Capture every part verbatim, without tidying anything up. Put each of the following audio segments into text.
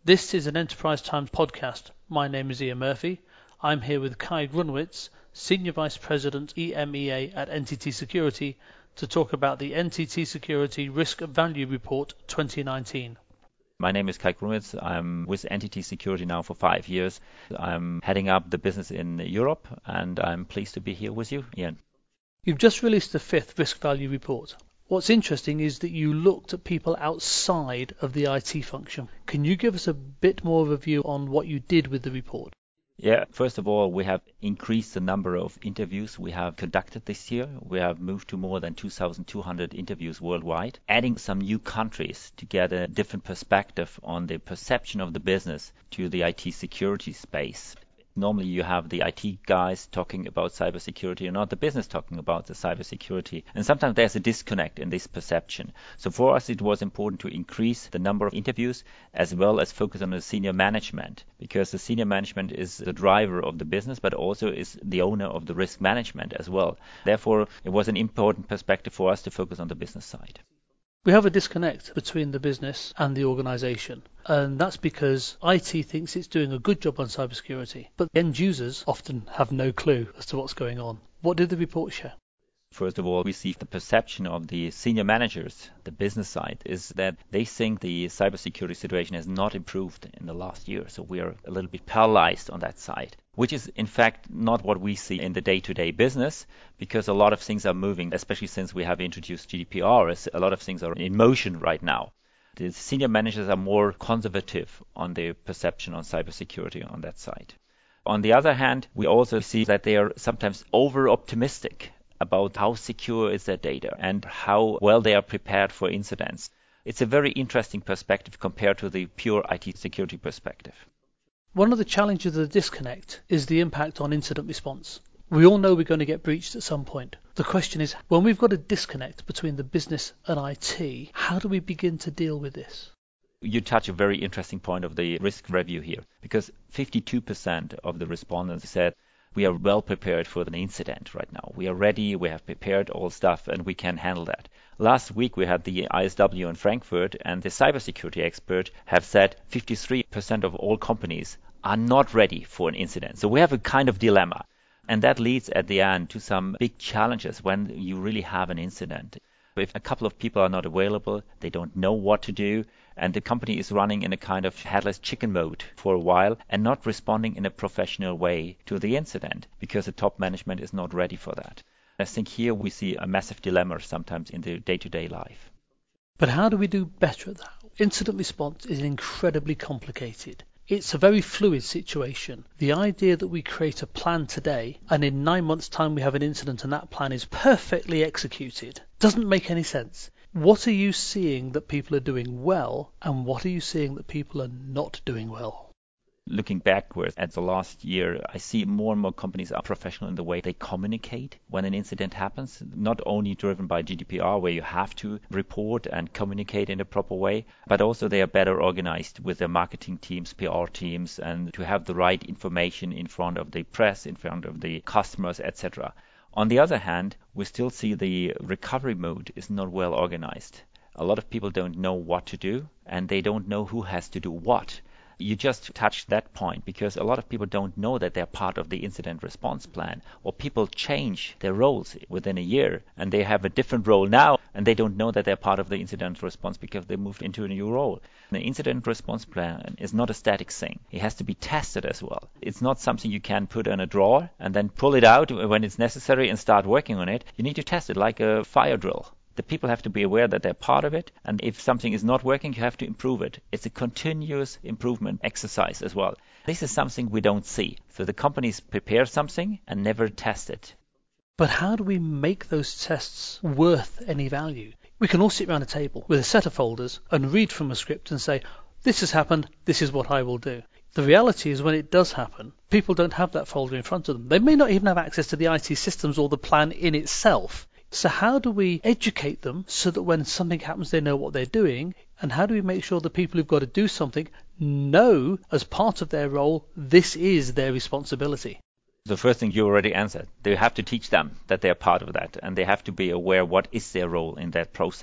This is an Enterprise Times podcast. My name is Ian Murphy. I'm here with Kai Grunwitz, Senior Vice President E M E A at N T T Security, to talk about the N T T Security Risk Value Report twenty nineteen. My name is Kai Grunwitz. I'm with N T T Security now for five years. I'm heading up the business in Europe, and I'm pleased to be here with you, Ian. You've just released the fifth Risk Value Report. What's interesting is that you looked at people outside of the I T function. Can you give us a bit more of a view on what you did with the report? Yeah, first of all, we have increased the number of interviews we have conducted this year. We have moved to more than two thousand two hundred interviews worldwide, adding some new countries to get a different perspective on the perception of the business to the I T security space. Normally you have the I T guys talking about cybersecurity and not the business talking about the cybersecurity. And sometimes there's a disconnect in this perception. So for us, it was important to increase the number of interviews as well as focus on the senior management, because the senior management is the driver of the business, but also is the owner of the risk management as well. Therefore, it was an important perspective for us to focus on the business side. We have a disconnect between the business and the organisation, and that's because I T thinks it's doing a good job on cybersecurity, but end users often have no clue as to what's going on. What did the report show? First of all, we see the perception of the senior managers, the business side, is that they think the cybersecurity situation has not improved in the last year. So we are a little bit paralyzed on that side, which is in fact not what we see in the day-to-day business, because a lot of things are moving, especially since we have introduced G D P R. A lot of things are in motion right now. The senior managers are more conservative on their perception on cybersecurity on that side. On the other hand, we also see that they are sometimes over-optimistic about how secure is their data and how well they are prepared for incidents. It's a very interesting perspective compared to the pure I T security perspective. One of the challenges of the disconnect is the impact on incident response. We all know we're going to get breached at some point. The question is, when we've got a disconnect between the business and I T, how do we begin to deal with this? You touch a very interesting point of the risk review here, because fifty-two percent of the respondents said we are well prepared for an incident right now. We are ready, we have prepared all stuff, and we can handle that. Last week we had the I S W in Frankfurt, and the cybersecurity expert have said fifty-three percent of all companies are not ready for an incident. So we have a kind of dilemma. And that leads at the end to some big challenges when you really have an incident. If a couple of people are not available, they don't know what to do, and the company is running in a kind of headless chicken mode for a while and not responding in a professional way to the incident because the top management is not ready for that. I think here we see a massive dilemma sometimes in the day-to-day life. But how do we do better at that? Incident response is incredibly complicated. It's a very fluid situation. The idea that we create a plan today and in nine months' time we have an incident and that plan is perfectly executed doesn't make any sense. What are you seeing that people are doing well, and what are you seeing that people are not doing well? Looking backwards at the last year, I see more and more companies are professional in the way they communicate when an incident happens, not only driven by G D P R, where you have to report and communicate in a proper way, but also they are better organized with their marketing teams, P R teams, and to have the right information in front of the press, in front of the customers, et cetera. On the other hand, we still see the recovery mode is not well organized. A lot of people don't know what to do, and they don't know who has to do what. You just touched that point, because a lot of people don't know that they're part of the incident response plan, or people change their roles within a year and they have a different role now and they don't know that they're part of the incident response because they moved into a new role. The incident response plan is not a static thing. It has to be tested as well. It's not something you can put in a drawer and then pull it out when it's necessary and start working on it. You need to test it like a fire drill. The people have to be aware that they're part of it, and if something is not working, you have to improve it. It's a continuous improvement exercise as well. This is something we don't see. So the companies prepare something and never test it. But how do we make those tests worth any value? We can all sit around a table with a set of folders and read from a script and say, this has happened, this is what I will do. The reality is when it does happen, people don't have that folder in front of them. They may not even have access to the I T systems or the plan in itself. So how do we educate them so that when something happens, they know what they're doing? And how do we make sure the people who've got to do something know as part of their role, this is their responsibility? The first thing you already answered, they have to teach them that they're part of that, and they have to be aware what is their role in that process.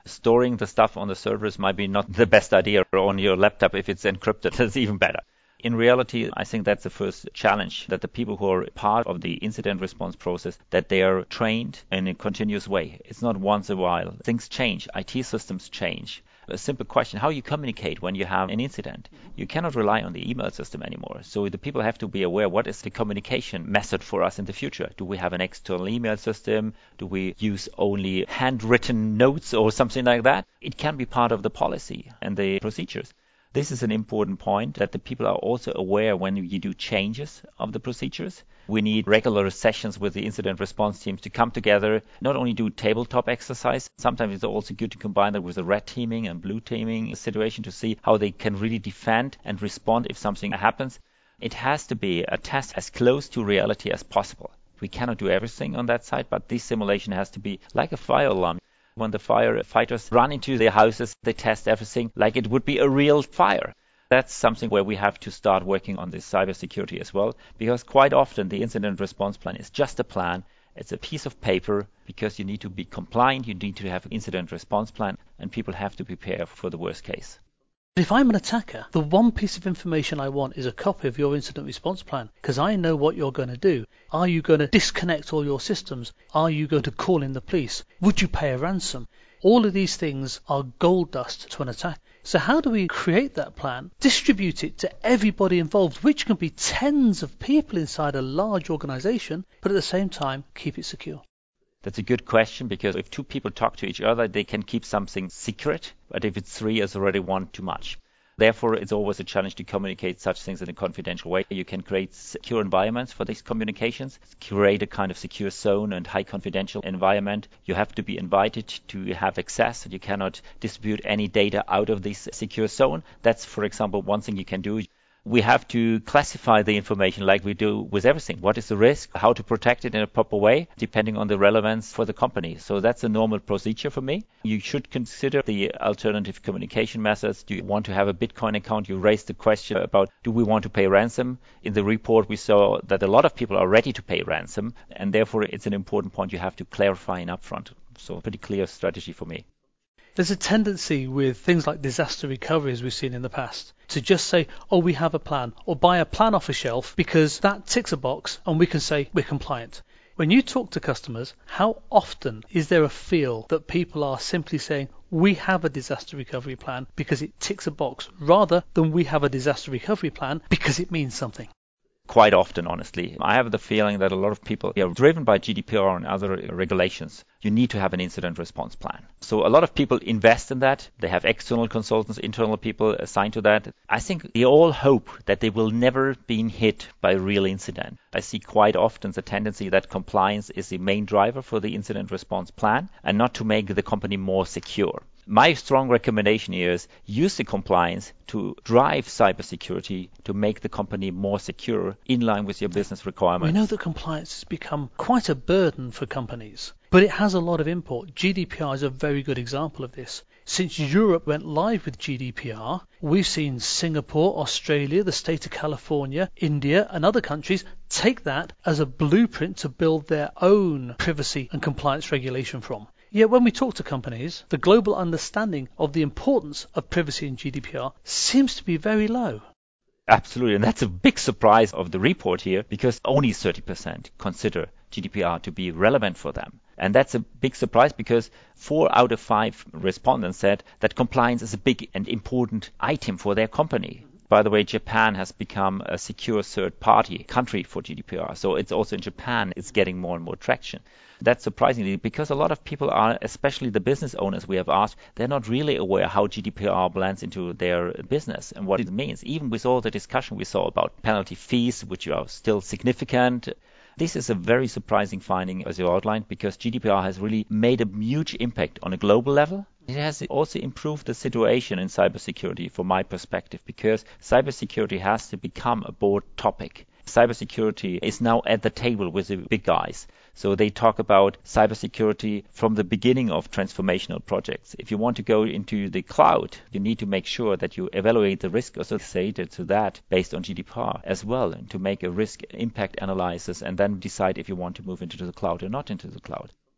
Storing the stuff on the servers might be not the best idea, or on your laptop if it's encrypted, that's even better. In reality, I think that's the first challenge, that the people who are part of the incident response process, that they are trained in a continuous way. It's not once in a while. Things change. I T systems change. A simple question, how you communicate when you have an incident. You cannot rely on the email system anymore. So the people have to be aware, what is the communication method for us in the future? Do we have an external email system? Do we use only handwritten notes or something like that? It can be part of the policy and the procedures. This is an important point, that the people are also aware when you do changes of the procedures. We need regular sessions with the incident response teams to come together, not only do tabletop exercise. Sometimes it's also good to combine that with a red teaming and blue teaming situation to see how they can really defend and respond if something happens. It has to be a test as close to reality as possible. We cannot do everything on that side, but this simulation has to be like a fire alarm. When the firefighters run into their houses, they test everything like it would be a real fire. That's something where we have to start working on this cybersecurity as well, because quite often the incident response plan is just a plan. It's a piece of paper, because you need to be compliant, you need to have an incident response plan, and people have to prepare for the worst case. If I'm an attacker, the one piece of information I want is a copy of your incident response plan, because I know what you're going to do. Are you going to disconnect all your systems? Are you going to call in the police? Would you pay a ransom? All of these things are gold dust to an attack. So how do we create that plan, distribute it to everybody involved, which can be tens of people inside a large organization, but at the same time keep it secure? That's a good question, because if two people talk to each other, they can keep something secret, but if it's three, it's already one too much. Therefore, it's always a challenge to communicate such things in a confidential way. You can create secure environments for these communications, create a kind of secure zone and high confidential environment. You have to be invited to have access. You cannot distribute any data out of this secure zone. That's, for example, one thing you can do. We have to classify the information like we do with everything. What is the risk? How to protect it in a proper way, depending on the relevance for the company. So that's a normal procedure for me. You should consider the alternative communication methods. Do you want to have a Bitcoin account? You raised the question about, do we want to pay ransom? In the report, we saw that a lot of people are ready to pay ransom, and therefore it's an important point you have to clarify in upfront. So a pretty clear strategy for me. There's a tendency with things like disaster recovery, as we've seen in the past, to just say, oh, we have a plan, or buy a plan off a shelf, because that ticks a box and we can say we're compliant. When you talk to customers, how often is there a feel that people are simply saying, we have a disaster recovery plan because it ticks a box, rather than we have a disaster recovery plan because it means something? Quite often, honestly. I have the feeling that a lot of people are driven by G D P R and other regulations. You need to have an incident response plan. So a lot of people invest in that. They have external consultants, internal people assigned to that. I think they all hope that they will never be hit by a real incident. I see quite often the tendency that compliance is the main driver for the incident response plan, and not to make the company more secure. My strong recommendation is use the compliance to drive cybersecurity to make the company more secure in line with your business requirements. We know that compliance has become quite a burden for companies, but it has a lot of import. G D P R is a very good example of this. Since Europe went live with G D P R, we've seen Singapore, Australia, the state of California, India and other countries take that as a blueprint to build their own privacy and compliance regulation from. Yet when we talk to companies, the global understanding of the importance of privacy in G D P R seems to be very low. Absolutely, and that's a big surprise of the report here, because only thirty percent consider G D P R to be relevant for them. And that's a big surprise, because four out of five respondents said that compliance is a big and important item for their company. By the way, Japan has become a secure third-party country for G D P R. So it's also in Japan, it's getting more and more traction. That's surprisingly, because a lot of people are, especially the business owners we have asked, they're not really aware how G D P R blends into their business and what it means. Even with all the discussion we saw about penalty fees, which are still significant, this is a very surprising finding, as you outlined, because G D P R has really made a huge impact on a global level. It has also improved the situation in cybersecurity from my perspective, because cybersecurity has to become a board topic. Cybersecurity is now at the table with the big guys. So they talk about cybersecurity from the beginning of transformational projects. If you want to go into the cloud, you need to make sure that you evaluate the risk associated to that based on G D P R as well, and to make a risk impact analysis and then decide if you want to move into the cloud or not into the cloud.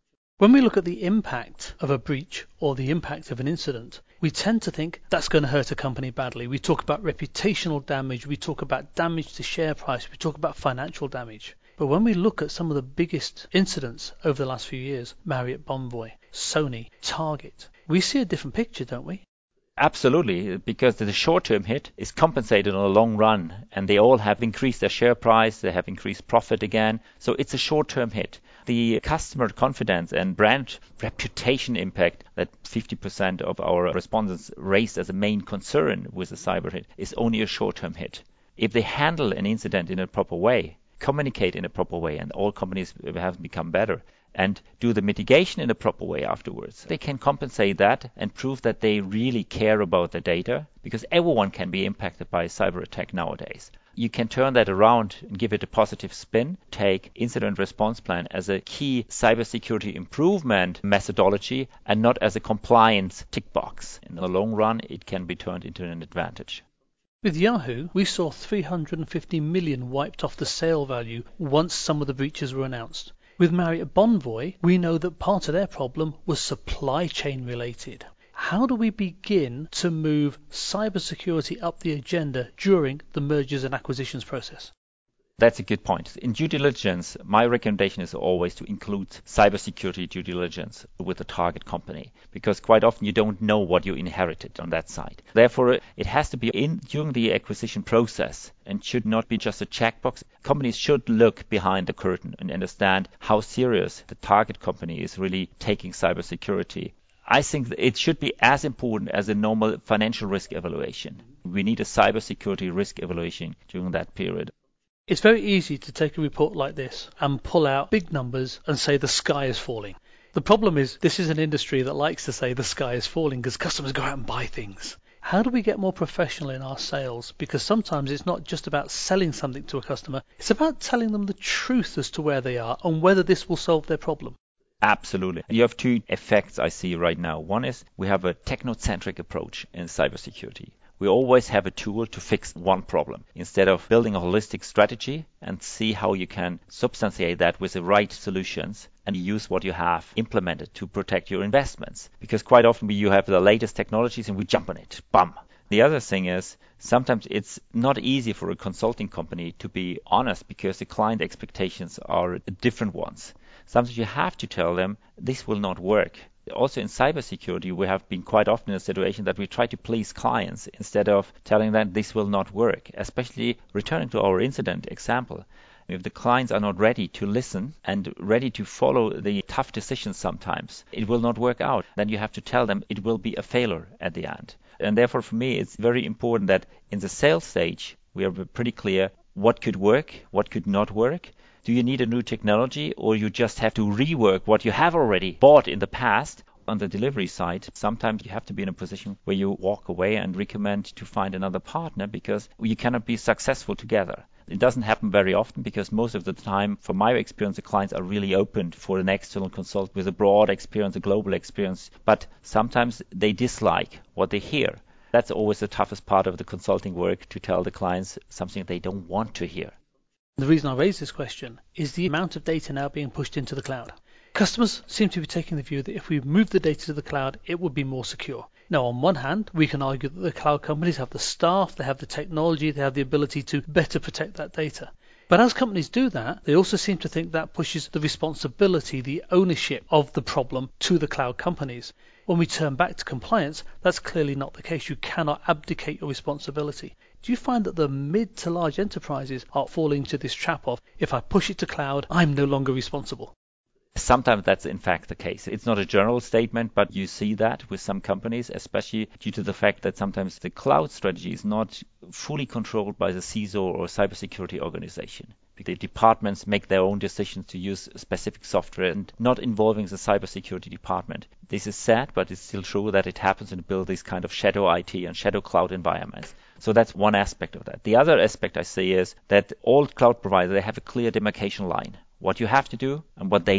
When we look at the impact of a breach or the impact of an incident, we tend to think that's going to hurt a company badly. We talk about reputational damage, we talk about damage to share price, we talk about financial damage. But when we look at some of the biggest incidents over the last few years, Marriott Bonvoy, Sony, Target, we see a different picture, don't we? Absolutely, because the short-term hit is compensated in the long run, and they all have increased their share price, they have increased profit again, so it's a short-term hit. The customer confidence and brand reputation impact that fifty percent of our respondents raised as a main concern with a cyber hit is only a short-term hit. If they handle an incident in a proper way, communicate in a proper way, and all companies have become better, and do the mitigation in a proper way afterwards, they can compensate that and prove that they really care about the data, because everyone can be impacted by a cyber attack nowadays. You can turn that around and give it a positive spin, take incident response plan as a key cybersecurity improvement methodology and not as a compliance tick box. In the long run, it can be turned into an advantage. With Yahoo, we saw three hundred fifty million wiped off the sale value once some of the breaches were announced. With Marriott Bonvoy, we know that part of their problem was supply chain related. How do we begin to move cybersecurity up the agenda during the mergers and acquisitions process? That's a good point. In due diligence, my recommendation is always to include cybersecurity due diligence with the target company, because quite often you don't know what you inherited on that side. Therefore, it has to be in during the acquisition process and should not be just a checkbox. Companies should look behind the curtain and understand how serious the target company is really taking cybersecurity. I think it should be as important as a normal financial risk evaluation. We need a cybersecurity risk evaluation during that period. It's very easy to take a report like this and pull out big numbers and say the sky is falling. The problem is this is an industry that likes to say the sky is falling because customers go out and buy things. How do we get more professional in our sales? Because sometimes it's not just about selling something to a customer, it's about telling them the truth as to where they are and whether this will solve their problem. Absolutely. You have two effects I see right now. One is we have a technocentric approach in cybersecurity. We always have a tool to fix one problem instead of building a holistic strategy and see how you can substantiate that with the right solutions and use what you have implemented to protect your investments. Because quite often you have the latest technologies and we jump on it. Bam! The other thing is sometimes it's not easy for a consulting company to be honest because the client expectations are different ones. Sometimes you have to tell them this will not work. Also in cybersecurity, we have been quite often in a situation that we try to please clients instead of telling them this will not work, especially returning to our incident example. If the clients are not ready to listen and ready to follow the tough decisions sometimes, it will not work out. Then you have to tell them it will be a failure at the end. And therefore, for me, it's very important that in the sales stage, we are pretty clear what could work, what could not work. Do you need a new technology, or you just have to rework what you have already bought in the past? On the delivery side, sometimes you have to be in a position where you walk away and recommend to find another partner because you cannot be successful together. It doesn't happen very often because most of the time, from my experience, the clients are really open for an external consultant with a broad experience, a global experience, but sometimes they dislike what they hear. That's always the toughest part of the consulting work, to tell the clients something they don't want to hear. The reason I raise this question is the amount of data now being pushed into the cloud. Customers seem to be taking the view that if we move the data to the cloud, it would be more secure. Now, on one hand, we can argue that the cloud companies have the staff, they have the technology, they have the ability to better protect that data. But as companies do that, they also seem to think that pushes the responsibility, the ownership of the problem to the cloud companies. When we turn back to compliance, that's clearly not the case. You cannot abdicate your responsibility. Do you find that the mid to large enterprises are falling into this trap of, if I push it to cloud, I'm no longer responsible? Sometimes that's in fact the case. It's not a general statement, but you see that with some companies, especially due to the fact that sometimes the cloud strategy is not fully controlled by the C I S O or cybersecurity organization. The departments make their own decisions to use specific software and not involving the cybersecurity department. This is sad, but it's still true that it happens and build these kind of shadow I T and shadow cloud environments. So that's one aspect of that. The other aspect I see is that all cloud providers, they have a clear demarcation line. What you have to do and what they do.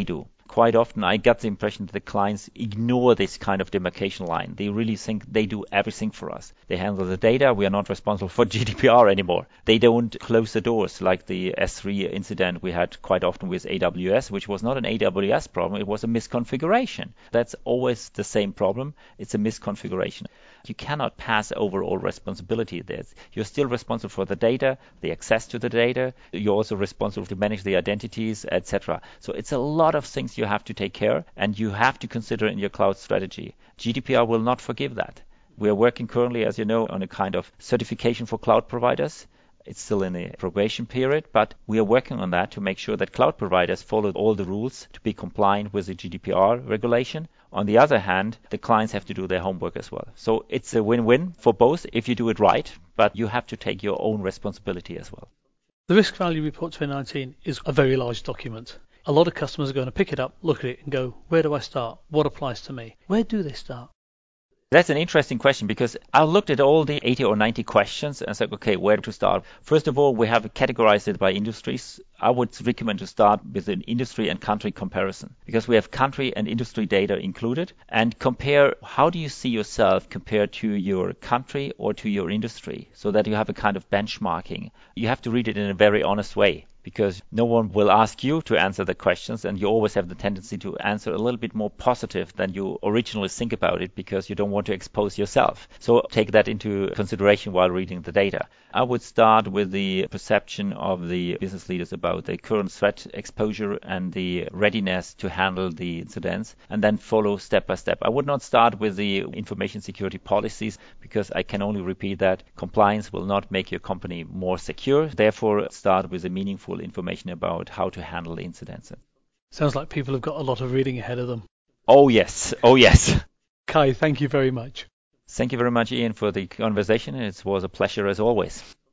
Quite often I got the impression that the clients ignore this kind of demarcation line. They really think they do everything for us. They handle the data. We are not responsible for G D P R anymore. They don't close the doors like the S three incident we had quite often with A W S, which was not an A W S problem. It was a misconfiguration. That's always the same problem. It's a misconfiguration. You cannot pass over all responsibility there. You're still responsible for the data, the access to the data. You're also responsible to manage the identities, et cetera. So it's a lot of things you have to take care, and you have to consider in your cloud strategy. G D P R will not forgive that. We are working currently, as you know, on a kind of certification for cloud providers. It's still in the probation period, but we are working on that to make sure that cloud providers follow all the rules to be compliant with the G D P R regulation. On the other hand, the clients have to do their homework as well. So it's a win-win for both if you do it right, but you have to take your own responsibility as well. The Risk Value Report twenty nineteen is a very large document. A lot of customers are going to pick it up, look at it and go, where do I start? What applies to me? Where do they start? That's an interesting question because I looked at all the eighty or ninety questions and said, okay, where to start? First of all, we have categorized it by industries. I would recommend to start with an industry and country comparison because we have country and industry data included, and compare how do you see yourself compared to your country or to your industry so that you have a kind of benchmarking. You have to read it in a very honest way, because no one will ask you to answer the questions, and you always have the tendency to answer a little bit more positive than you originally think about it because you don't want to expose yourself. So take that into consideration while reading the data. I would start with the perception of the business leaders about the current threat exposure and the readiness to handle the incidents, and then follow step by step. I would not start with the information security policies because I can only repeat that compliance will not make your company more secure. Therefore, start with a meaningful information about how to handle the incidents. Sounds like people have got a lot of reading ahead of them. Oh yes, oh yes. Kai, thank you very much. Thank you very much, Ian, for the conversation. It was a pleasure as always.